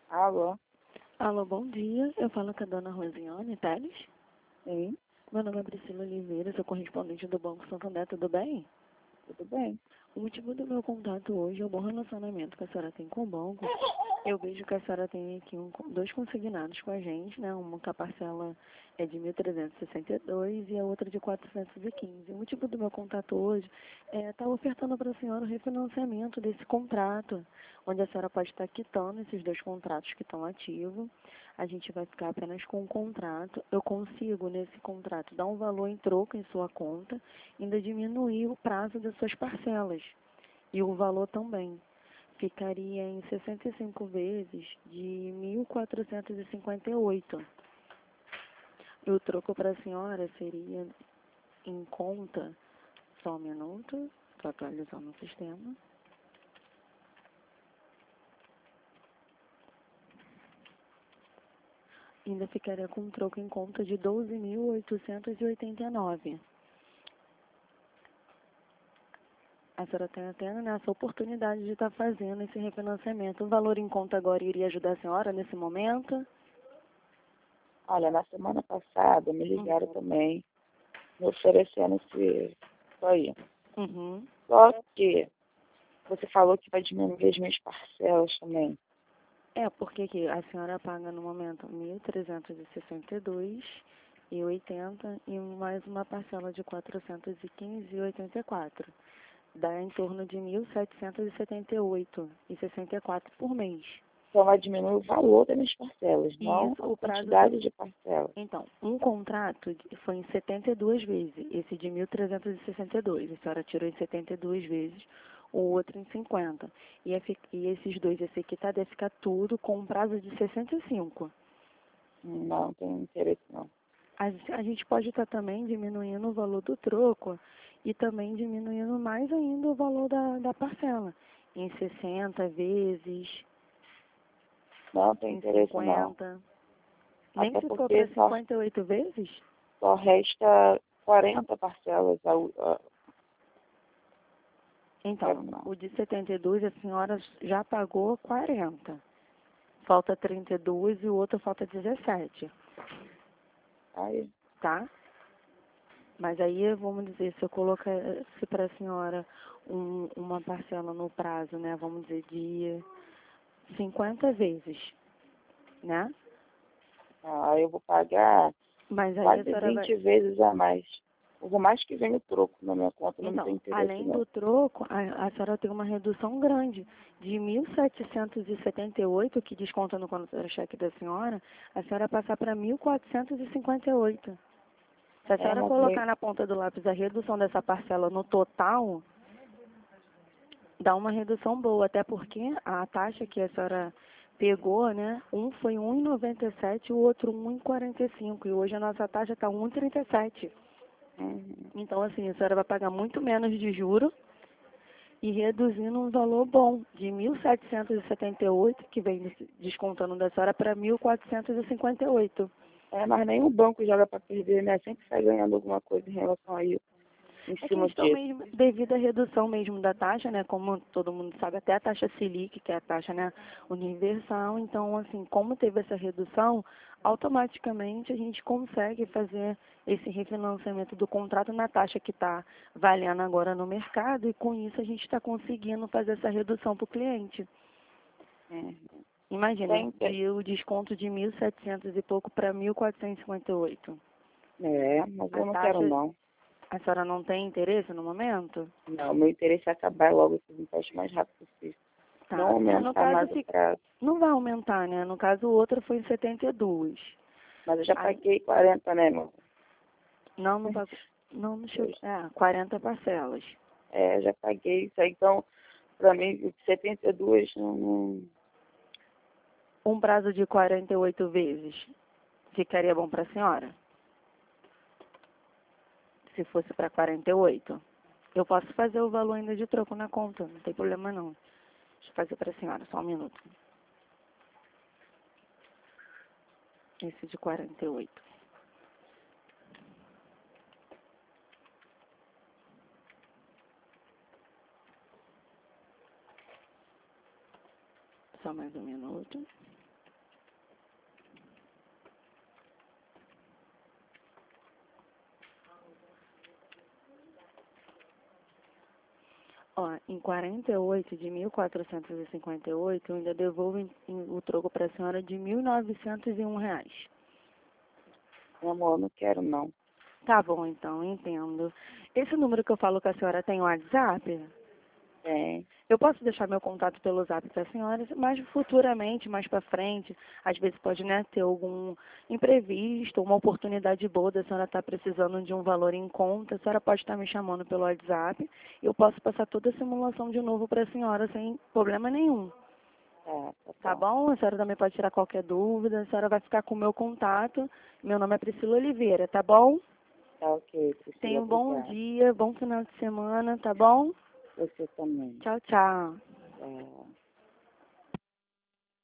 Alô? Alô, bom dia. Eu falo com a dona Rosiane Teles. Sim, Meu nome é Priscila Oliveira, sou correspondente do Banco Santander, tudo bem? tudo bem. O motivo do meu contato hoje é o bom relacionamento que a senhora tem com o banco. Eu vejo que a senhora tem aqui dois consignados com a gente, né? Uma que a parcela é de 1.362 e a outra de 415. O motivo do meu contato hoje é estar ofertando para a senhora o refinanciamento desse contrato, onde a senhora pode estar quitando esses dois contratos que estão ativos. A gente vai ficar apenas com o contrato. Eu consigo, nesse contrato, dar um valor em troco em sua conta, ainda diminuir o prazo das suas parcelas. E o valor também ficaria em 65 vezes de 1.458. E o troco para a senhora seria em conta, só um minuto, estou atualizando o sistema. Ainda ficaria com um troco em conta de 12.889. A senhora tem até essa oportunidade de estar fazendo esse refinanciamento. O valor em conta agora iria ajudar a senhora nesse momento? Olha, na semana passada me ligaram também, me oferecendo isso aí. Uhum. Só que você falou que vai diminuir as minhas parcelas também. Porque que a senhora paga no momento 1.362,80 e mais uma parcela de 415,84. Dá em torno de 1.778,64 por mês. Então vai diminuir o valor das minhas parcelas, não Isso, a o prazo quantidade de parcelas. Então, um contrato foi em 72 vezes, esse de 1.362. A senhora tirou em 72 vezes, o outro em 50. E esses dois, esse aqui ia ficar tudo com um prazo de 65. Não tem interesse não. A gente pode estar também diminuindo o valor do troco e também diminuindo mais ainda o valor da parcela, em 60 vezes, Não tem em interesse não. 50. Nem Até se for porque para 58 vezes? só resta 40 parcelas. Então, o de 72 a senhora já pagou 40. Falta 32 e o outro falta 17. Aí, Tá? Mas aí, vamos dizer, se eu colocasse para a senhora uma parcela no prazo, né? Vamos dizer, de 50 vezes, né? eu vou pagar Mas aí a quase senhora vai... 20 vezes a mais. Por mais que venha o troco na minha conta, não tem Então, interesse além não. do troco, a senhora tem uma redução grande de 1.778, que desconta no contra-cheque da senhora, a senhora passar para 1.458. Se a senhora Mas colocar na ponta do lápis a redução dessa parcela no total, dá uma redução boa, até porque a taxa que a senhora pegou, né, um foi 1,97 e o outro 1,45, e hoje a nossa taxa está 1,37. Então, assim, a senhora vai pagar muito menos de juro e reduzindo um valor bom, de 1.778, que vem descontando da senhora, para 1.458. mas nem o banco joga para perder, né? Sempre sai ganhando alguma coisa em relação a isso, em É cima questão disso. mesmo, devido à redução mesmo da taxa, né? Como todo mundo sabe, até a taxa Selic, que é a taxa, né, universal. Então, assim, como teve essa redução, automaticamente a gente consegue fazer esse refinanciamento do contrato na taxa que está valendo agora no mercado e com isso a gente está conseguindo fazer essa redução para o cliente. Imagina, de o desconto de 1.700 e pouco para 1.458. Mas A eu não quero taxa, não. a senhora não tem interesse no momento? Não, meu interesse é acabar logo esses impostos o mais rápido possível. Tá. Não No aumentar caso, mais o prazo. não vai aumentar, né? No caso, o outro foi em 72. Mas eu já Aí, paguei 40, né, meu? não pagou. Não chegou. 40 parcelas. Já paguei isso aí. Então, para mim, 72 não... Um prazo de 48 vezes ficaria bom para a senhora? Se fosse para 48. Eu posso fazer o valor ainda de troco na conta, não tem problema não. Deixa eu fazer para a senhora, só um minuto. Esse de 48. Só mais um minuto. em 48 de 1.458, eu ainda devolvo o troco para a senhora de R$ 1.901. Meu amor, não quero não. Tá bom, então, entendo. Esse número que eu falo com a senhora tem WhatsApp? Tem. Eu posso deixar meu contato pelo Zap para a senhora, mas futuramente, mais para frente, às vezes pode, né, ter algum imprevisto, uma oportunidade boa da senhora estar precisando de um valor em conta, a senhora pode estar me chamando pelo WhatsApp e eu posso passar toda a simulação de novo para a senhora sem problema nenhum. Tá bom? A senhora também pode tirar qualquer dúvida, a senhora vai ficar com o meu contato. Meu nome é Priscila Oliveira, tá bom? Tá ok, Priscila, Tenha um bom obrigada. dia, bom final de semana, tá bom? Você também. Tchau, tchau. Tchau.